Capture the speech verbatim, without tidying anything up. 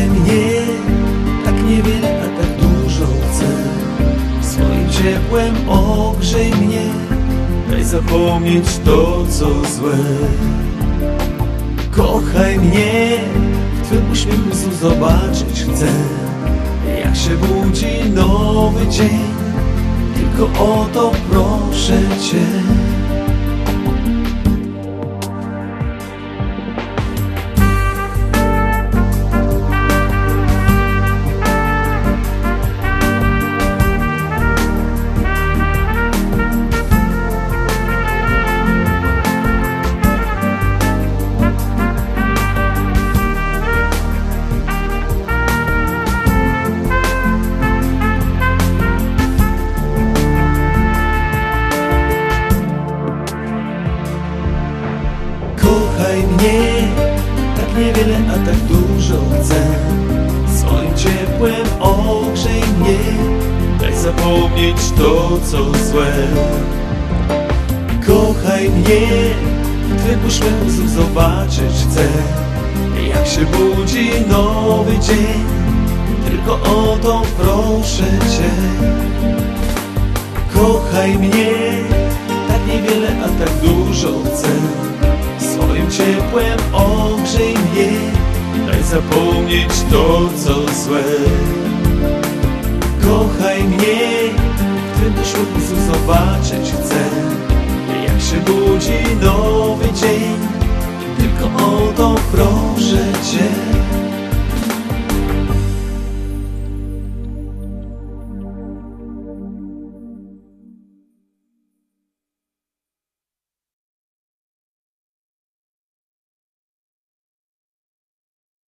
Kochaj mnie, tak niewiele, a tak dużo chcę. Swoim ciepłem ogrzej mnie, daj zapomnieć to, co złe. Kochaj mnie, w Twym uśmiechu znów zobaczyć chcę, jak się budzi nowy dzień. Tylko o to proszę Cię. Kochaj mnie, tak niewiele, a tak dużo chcę. Swoim ciepłem ogrzej mnie, daj zapomnieć to, co złe. Kochaj mnie, w Twym uśmiechu znów zobaczyć chcę, jak się budzi nowy dzień. Tylko o to proszę Cię. Kochaj mnie, tak niewiele, a tak dużo chcę. Swoim ciepłem ogrzej mnie, daj zapomnieć to, co złe. Kochaj mnie, w Twym uśmiechu znów zobaczyć chcę, jak się budzi nowy dzień. Tylko o to proszę Cię.